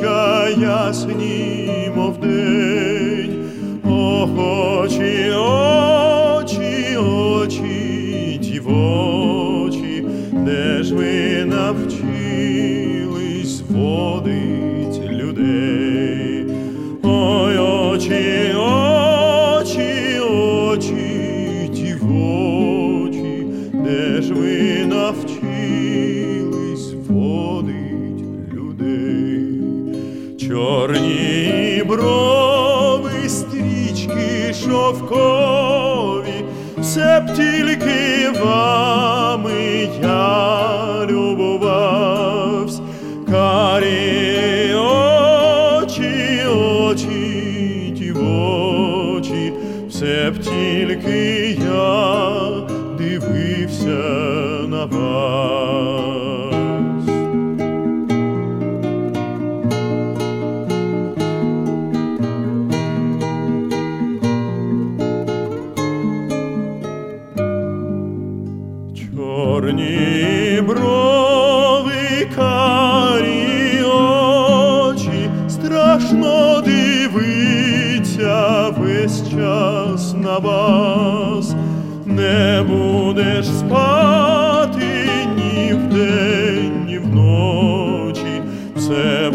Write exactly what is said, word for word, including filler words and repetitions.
очка ясні, мов день. Ох, очі, очі, очі, дівочі, де ж ви навчились водить людей? Ой, очі, очі, очі, дівочі, де ж ви навчились водить людей? Чорні брови, стрічки шовкові, все б тільки вами я любувавсь. Карі очі, очі, дівочі, все б тільки я дивився на вас. Чорні брови, карі очі, страшно дивиться весь час на вас. Не будеш спати ні вдень, ні вночі, все